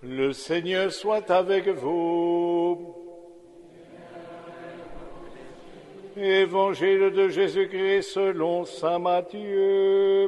Le Seigneur soit avec vous. Évangile de Jésus-Christ selon saint Matthieu.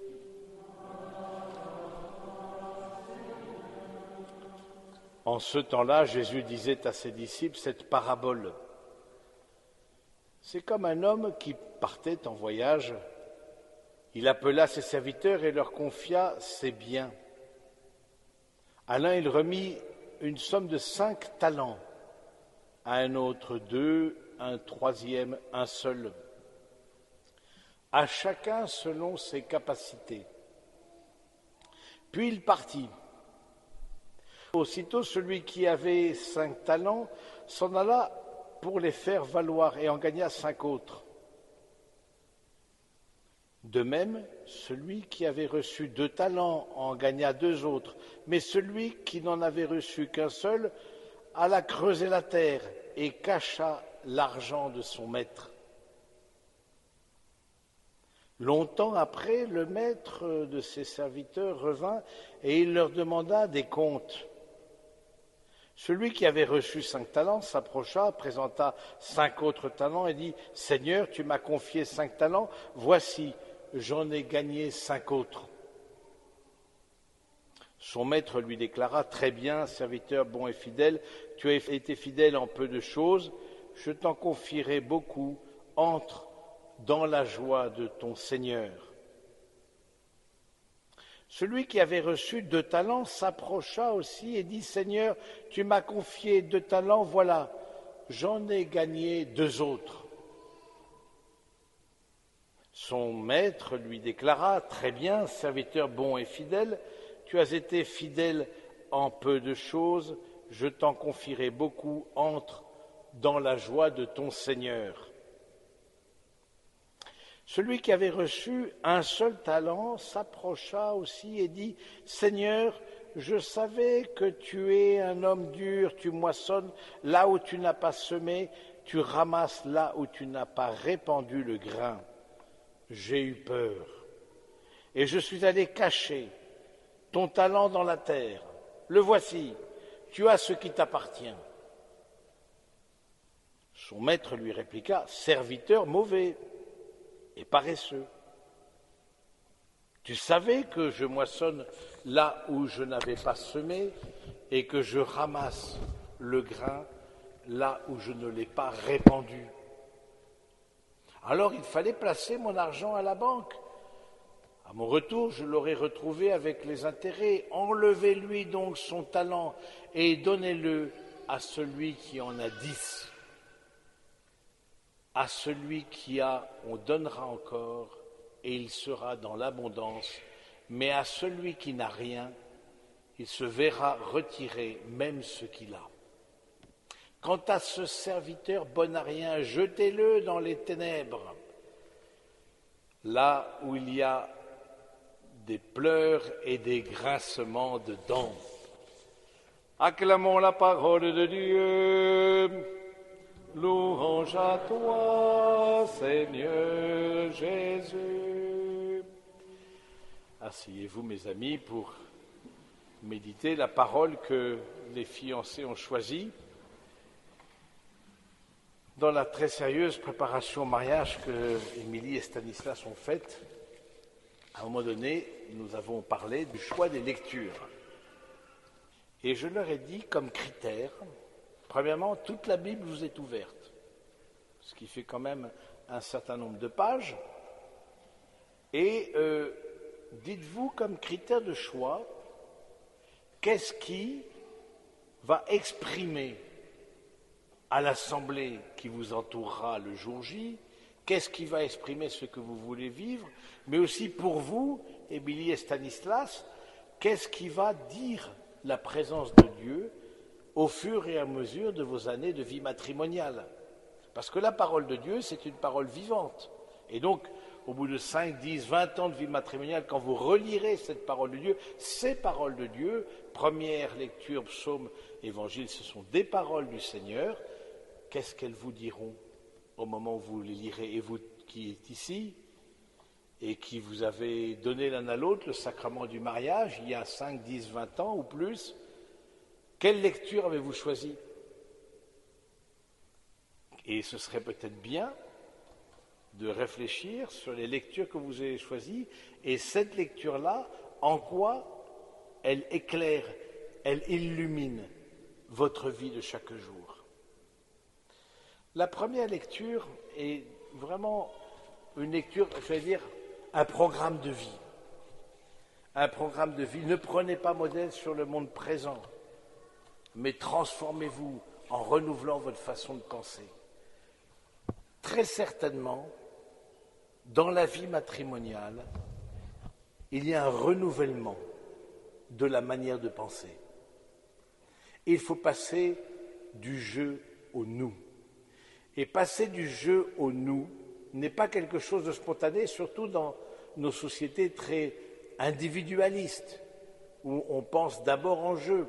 En ce temps-là, Jésus disait à ses disciples cette parabole. C'est comme un homme qui partait en voyage. Il appela ses serviteurs et leur confia ses biens. À l'un, il remit une somme de 5 talents, à un autre 2, un troisième, un seul, à chacun selon ses capacités. Puis il partit. Aussitôt, celui qui avait 5 talents s'en alla pour les faire valoir et en gagna 5 autres. De même, celui qui avait reçu 2 talents en gagna 2 autres, mais celui qui n'en avait reçu qu'un seul alla creuser la terre et cacha l'argent de son maître. Longtemps après, le maître de ses serviteurs revint et il leur demanda des comptes. Celui qui avait reçu 5 talents s'approcha, présenta 5 autres talents et dit « Seigneur, tu m'as confié 5 talents, voici, j'en ai gagné 5 autres. » Son maître lui déclara « Très bien, serviteur bon et fidèle, tu as été fidèle en peu de choses, je t'en confierai beaucoup, entre dans la joie de ton Seigneur. » Celui qui avait reçu 2 talents s'approcha aussi et dit « Seigneur, tu m'as confié 2 talents, voilà, j'en ai gagné 2 autres. » Son maître lui déclara « Très bien, serviteur bon et fidèle, tu as été fidèle en peu de choses, je t'en confierai beaucoup, entre dans la joie de ton Seigneur. » Celui qui avait reçu un seul talent s'approcha aussi et dit « Seigneur, je savais que tu es un homme dur, tu moissonnes là où tu n'as pas semé, tu ramasses là où tu n'as pas répandu le grain. J'ai eu peur et je suis allé cacher ton talent dans la terre. Le voici, tu as ce qui t'appartient. » Son maître lui répliqua « Serviteur mauvais et paresseux. Tu savais que je moissonne là où je n'avais pas semé et que je ramasse le grain là où je ne l'ai pas répandu. Alors il fallait placer mon argent à la banque. À mon retour, je l'aurai retrouvé avec les intérêts. Enlevez-lui donc son talent et donnez-le à celui qui en a 10. À celui qui a, on donnera encore, et il sera dans l'abondance. Mais à celui qui n'a rien, il se verra retirer même ce qu'il a. Quant à ce serviteur bon à rien, jetez-le dans les ténèbres, là où il y a des pleurs et des grincements de dents. Acclamons la parole de Dieu. Louange à toi, Seigneur Jésus. Asseyez-vous, mes amis, pour méditer la parole que les fiancés ont choisie dans la très sérieuse préparation au mariage que Émilie et Stanislas ont faite. À un moment donné, nous avons parlé du choix des lectures. Et je leur ai dit comme critère, premièrement, toute la Bible vous est ouverte, ce qui fait quand même un certain nombre de pages. Et dites-vous comme critère de choix, qu'est-ce qui va exprimer à l'assemblée qui vous entourera le jour J, qu'est-ce qui va exprimer ce que vous voulez vivre, mais aussi pour vous, Émilie et Stanislas, qu'est-ce qui va dire la présence de Dieu au fur et à mesure de vos années de vie matrimoniale. Parce que la parole de Dieu, c'est une parole vivante. Et donc, au bout de 5, 10, 20 ans de vie matrimoniale, quand vous relirez cette parole de Dieu, ces paroles de Dieu, première lecture, psaume, évangile, ce sont des paroles du Seigneur. Qu'est-ce qu'elles vous diront au moment où vous les lirez? Et vous qui êtes ici et qui vous avez donné l'un à l'autre le sacrement du mariage il y a 5, 10, 20 ans ou plus, Quelle lecture avez-vous choisi? Et ce serait peut-être bien de réfléchir sur les lectures que vous avez choisies et cette lecture-là, en quoi elle éclaire, elle illumine votre vie de chaque jour. La première lecture est vraiment une lecture, je vais dire, un programme de vie. Un programme de vie. Ne prenez pas modèle sur le monde présent, mais transformez-vous en renouvelant votre façon de penser. Très certainement, dans la vie matrimoniale, il y a un renouvellement de la manière de penser. Il faut passer du je au nous. Et passer du je au nous n'est pas quelque chose de spontané, surtout dans nos sociétés très individualistes, où on pense d'abord en je.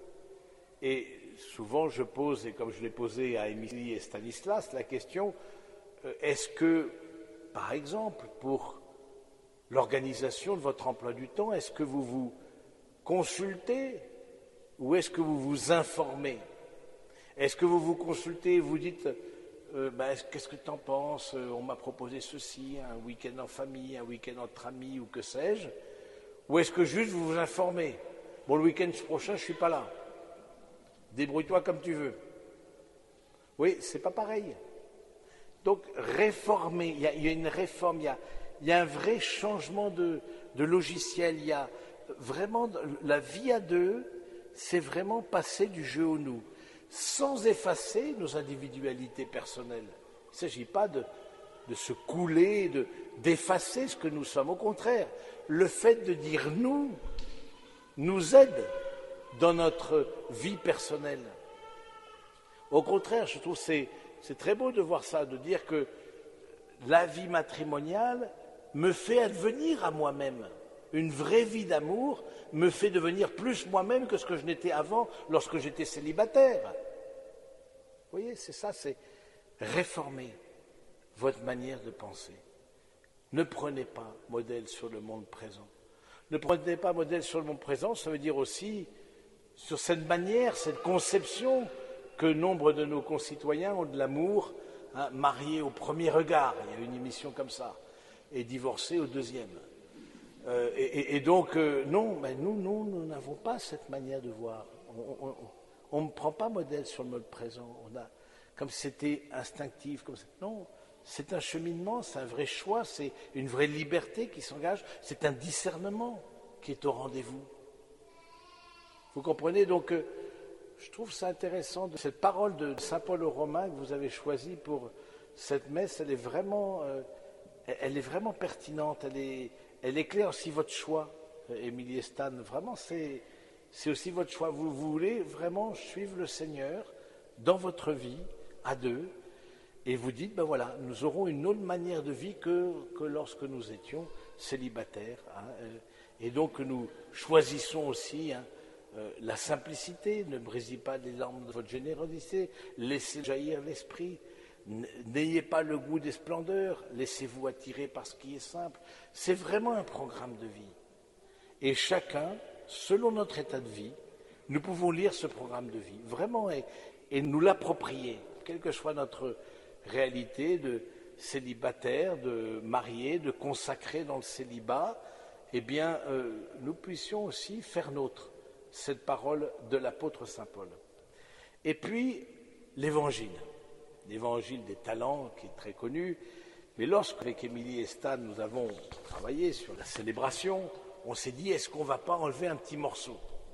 Et souvent je pose, et comme je l'ai posé à Émilie et Stanislas, la question, est-ce que, par exemple, pour l'organisation de votre emploi du temps, est-ce que vous vous consultez ou est-ce que vous vous informez? Est-ce que vous vous consultez et vous dites qu'est-ce que tu en penses? On m'a proposé ceci, un week-end en famille, un week-end entre amis ou que sais-je? Ou est-ce que juste vous vous informez? Bon, le week-end prochain, je ne suis pas là. Débrouille-toi comme tu veux. Oui, c'est pas pareil. Donc, réformer, il y a une réforme, il y a un vrai changement de logiciel, il y a vraiment, la vie à deux, c'est vraiment passer du je au nous, sans effacer nos individualités personnelles. Il ne s'agit pas de se couler, d'effacer ce que nous sommes. Au contraire, le fait de dire nous aide dans notre vie personnelle. Au contraire, je trouve que c'est très beau de voir ça, de dire que la vie matrimoniale me fait advenir à moi-même. Une vraie vie d'amour me fait devenir plus moi-même que ce que je n'étais avant lorsque j'étais célibataire. Vous voyez, c'est ça, c'est réformer votre manière de penser. Ne prenez pas modèle sur le monde présent. Ne prenez pas modèle sur le monde présent, ça veut dire aussi sur cette manière, cette conception que nombre de nos concitoyens ont de l'amour, marié au premier regard, il y a une émission comme ça, et divorcé au deuxième. Donc, non, mais nous n'avons pas cette manière de voir. On ne prend pas modèle sur le mode présent, comme si c'était instinctif. Non, c'est un cheminement, c'est un vrai choix, c'est une vraie liberté qui s'engage, c'est un discernement qui est au rendez-vous. Vous comprenez? Donc, je trouve ça intéressant, cette parole de saint Paul aux Romains que vous avez choisie pour cette messe, elle est vraiment pertinente, elle éclaire aussi votre choix, Émilie et Stan. Vraiment, c'est aussi votre choix. Vous voulez vraiment suivre le Seigneur dans votre vie, à deux, et vous dites, ben voilà, nous aurons une autre manière de vie que lorsque nous étions célibataires. Et donc, nous choisissons aussi la simplicité, ne brisez pas les larmes de votre générosité, laissez jaillir l'esprit. N'ayez pas le goût des splendeurs, laissez-vous attirer par ce qui est simple. C'est vraiment un programme de vie. Et chacun, selon notre état de vie, nous pouvons lire ce programme de vie, vraiment, et nous l'approprier, quelle que soit notre réalité de célibataire, de marié, de consacré dans le célibat, eh bien, nous puissions aussi faire nôtre cette parole de l'apôtre saint Paul. Et puis, l'évangile des talents, qui est très connu. Mais lorsque, avec Émilie et Stan, nous avons travaillé sur la célébration, on s'est dit, est-ce qu'on ne va pas enlever un petit morceau?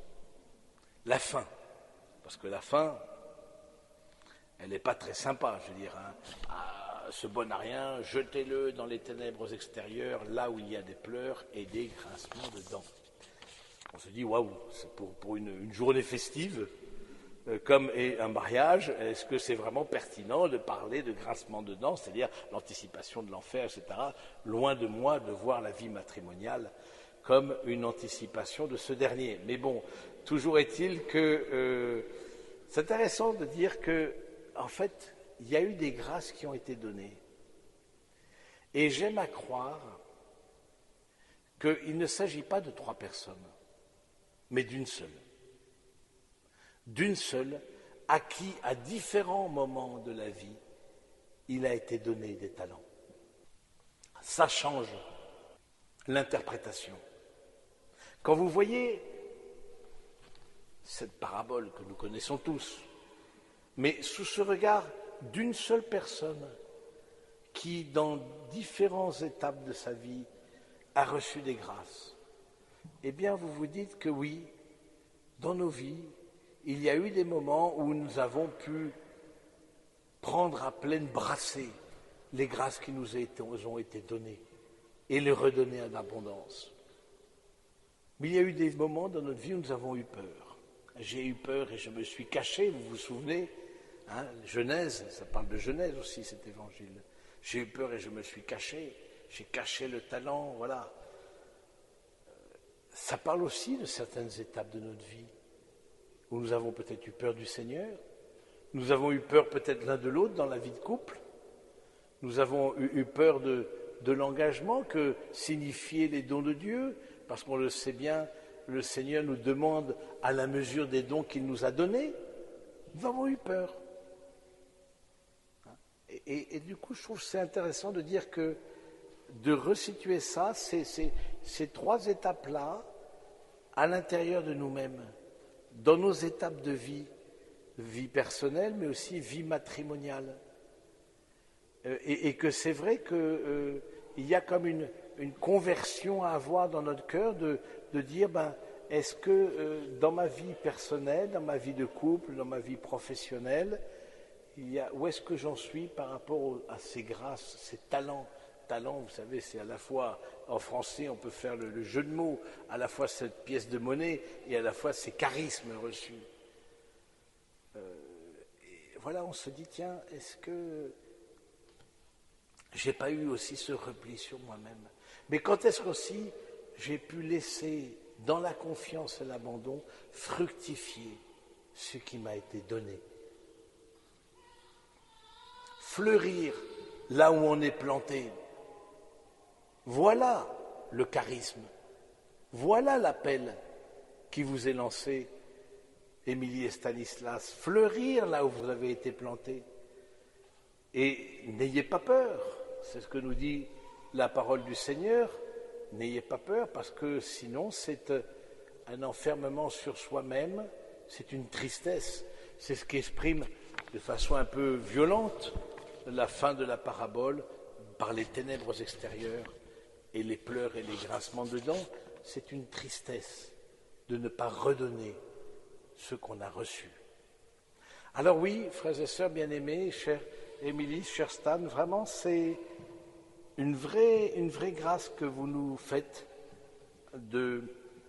La fin. Parce que la fin, elle n'est pas très sympa, je veux dire. Ce bon à rien, jetez-le dans les ténèbres extérieures, là où il y a des pleurs et des grincements de dents. On se dit, waouh, c'est pour une journée festive, comme est un mariage, est-ce que c'est vraiment pertinent de parler de grincement de dents, c'est-à-dire l'anticipation de l'enfer, etc. Loin de moi de voir la vie matrimoniale comme une anticipation de ce dernier. Mais bon, toujours est-il que c'est intéressant de dire que, en fait, il y a eu des grâces qui ont été données. Et j'aime à croire qu'il ne s'agit pas de 3 personnes, mais d'une seule. d'une seule, à qui, à différents moments de la vie, il a été donné des talents. Ça change l'interprétation. Quand vous voyez cette parabole que nous connaissons tous, mais sous ce regard d'une seule personne qui, dans différentes étapes de sa vie, a reçu des grâces, eh bien vous vous dites que oui, dans nos vies, il y a eu des moments où nous avons pu prendre à pleine brassée les grâces qui nous ont été données et les redonner en abondance. Mais il y a eu des moments dans notre vie où nous avons eu peur. J'ai eu peur et je me suis caché, vous vous souvenez, Genèse, ça parle de Genèse aussi cet évangile. J'ai eu peur et je me suis caché, j'ai caché le talent, voilà. Ça parle aussi de certaines étapes de notre vie où nous avons peut-être eu peur du Seigneur, nous avons eu peur peut-être l'un de l'autre dans la vie de couple, nous avons eu peur de l'engagement que signifiaient les dons de Dieu, parce qu'on le sait bien, le Seigneur nous demande à la mesure des dons qu'il nous a donnés. Nous avons eu peur. Et du coup, je trouve que c'est intéressant de dire que de resituer ça, ces trois étapes-là, à l'intérieur de nous-mêmes, dans nos étapes de vie, vie personnelle, mais aussi vie matrimoniale. Et que c'est vrai qu'il y a comme une conversion à avoir dans notre cœur de dire, est-ce que dans ma vie personnelle, dans ma vie de couple, dans ma vie professionnelle, où est-ce que j'en suis par rapport à ces grâces, ces talents? Talent, vous savez, c'est à la fois, en français, on peut faire le jeu de mots, à la fois cette pièce de monnaie et à la fois ces charismes reçus. Et voilà, on se dit, tiens, est-ce que j'ai pas eu aussi ce repli sur moi-même? Mais quand est-ce qu'aussi j'ai pu laisser, dans la confiance et l'abandon, fructifier ce qui m'a été donné? Fleurir là où on est planté. Voilà le charisme. Voilà l'appel qui vous est lancé, Émilie et Stanislas. Fleurir là où vous avez été plantés. Et n'ayez pas peur. C'est ce que nous dit la parole du Seigneur. N'ayez pas peur parce que sinon c'est un enfermement sur soi-même, c'est une tristesse. C'est ce qu'exprime de façon un peu violente la fin de la parabole par les ténèbres extérieures et les pleurs et les grincements de dents. C'est une tristesse de ne pas redonner ce qu'on a reçu. Alors oui, frères et sœurs bien-aimés, chère Émilie, cher Stan, vraiment c'est une vraie grâce que vous nous faites de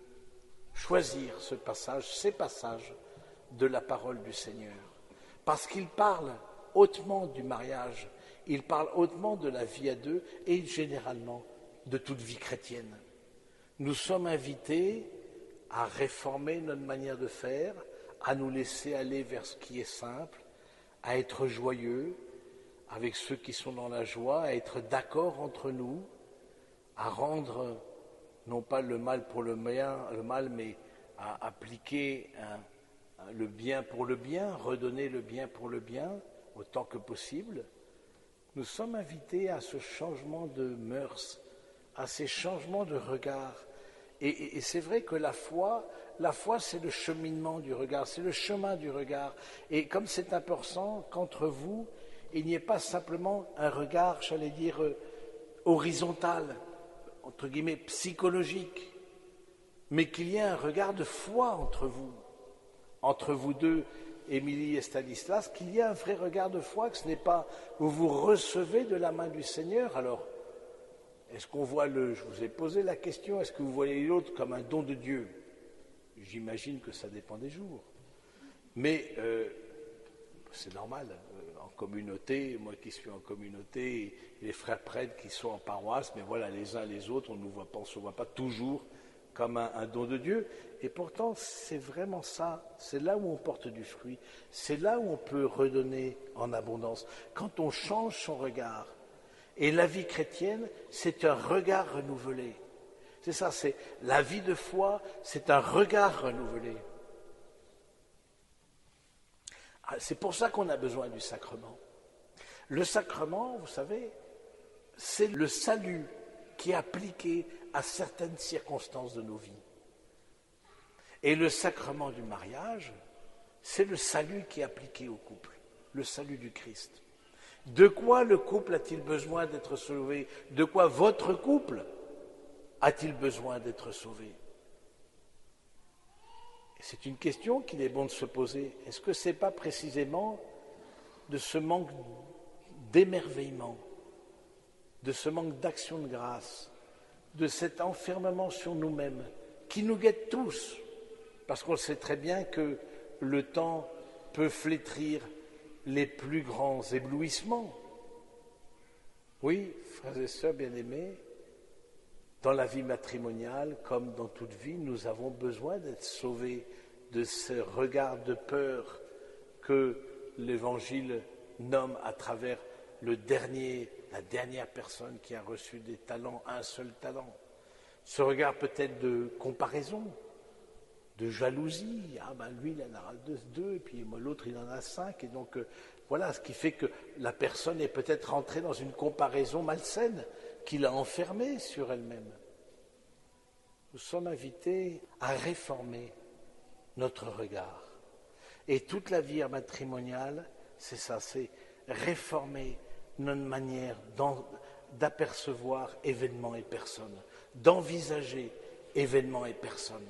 choisir ce passage, ces passages de la parole du Seigneur. Parce qu'il parle hautement du mariage, il parle hautement de la vie à deux et généralement de toute vie chrétienne. Nous sommes invités à réformer notre manière de faire, à nous laisser aller vers ce qui est simple, à être joyeux avec ceux qui sont dans la joie, à être d'accord entre nous, à rendre non pas le mal pour le mal, mais à appliquer le bien pour le bien, redonner le bien pour le bien, autant que possible. Nous sommes invités à ce changement de mœurs, à ces changements de regard. Et c'est vrai que la foi c'est le cheminement du regard, c'est le chemin du regard. Et comme c'est important qu'entre vous, il n'y ait pas simplement un regard, j'allais dire, horizontal, entre guillemets, psychologique, mais qu'il y ait un regard de foi entre vous deux, Émilie et Stanislas, qu'il y ait un vrai regard de foi, que ce n'est pas où vous recevez de la main du Seigneur. Alors, est-ce qu'on voit je vous ai posé la question, est-ce que vous voyez l'autre comme un don de Dieu? J'imagine que ça dépend des jours. Mais c'est normal, en communauté, moi qui suis en communauté, les frères prêtres qui sont en paroisse, mais voilà, les uns les autres, on ne se voit pas toujours comme un don de Dieu. Et pourtant, c'est vraiment ça, c'est là où on porte du fruit, c'est là où on peut redonner en abondance. Quand on change son regard, et la vie chrétienne, c'est un regard renouvelé. C'est ça, c'est la vie de foi, c'est un regard renouvelé. C'est pour ça qu'on a besoin du sacrement. Le sacrement, vous savez, c'est le salut qui est appliqué à certaines circonstances de nos vies. Et le sacrement du mariage, c'est le salut qui est appliqué au couple, le salut du Christ. De quoi le couple a-t-il besoin d'être sauvé? De quoi votre couple a-t-il besoin d'être sauvé? Et c'est une question qu'il est bon de se poser. Est-ce que ce n'est pas précisément de ce manque d'émerveillement, de ce manque d'action de grâce, de cet enfermement sur nous-mêmes qui nous guette tous, parce qu'on sait très bien que le temps peut flétrir les plus grands éblouissements. Oui, frères et sœurs bien-aimés, dans la vie matrimoniale, comme dans toute vie, nous avons besoin d'être sauvés de ce regard de peur que l'Évangile nomme à travers la dernière personne qui a reçu des talents, un seul talent. Ce regard peut-être de comparaison, de jalousie. Ah ben lui, il en a deux, et puis moi l'autre, il en a 5. Et donc voilà, ce qui fait que la personne est peut-être rentrée dans une comparaison malsaine qui l'a enfermée sur elle-même. Nous sommes invités à réformer notre regard. Et toute la vie matrimoniale, c'est ça, c'est réformer notre manière d'apercevoir événements et personnes, d'envisager événements et personnes.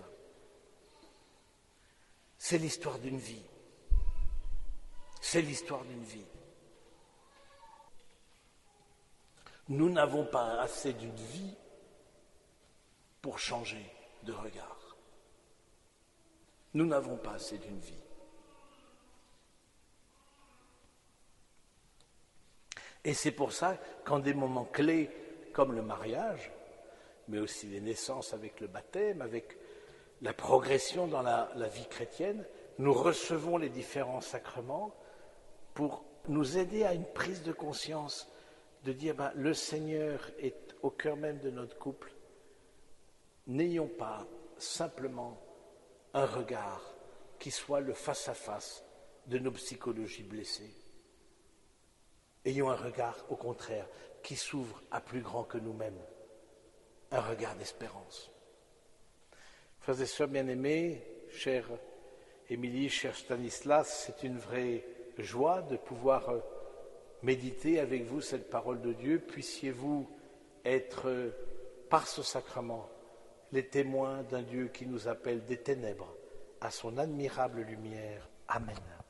C'est l'histoire d'une vie. C'est l'histoire d'une vie. Nous n'avons pas assez d'une vie pour changer de regard. Nous n'avons pas assez d'une vie. Et c'est pour ça qu'en des moments clés comme le mariage, mais aussi les naissances avec le baptême, avec la progression dans la vie chrétienne, nous recevons les différents sacrements pour nous aider à une prise de conscience, de dire le Seigneur est au cœur même de notre couple. N'ayons pas simplement un regard qui soit le face-à-face de nos psychologies blessées. Ayons un regard, au contraire, qui s'ouvre à plus grand que nous-mêmes, un regard d'espérance. Frères et sœurs bien-aimés, chère Émilie, cher Stanislas, c'est une vraie joie de pouvoir méditer avec vous cette parole de Dieu. Puissiez-vous être, par ce sacrement, les témoins d'un Dieu qui nous appelle des ténèbres à son admirable lumière. Amen.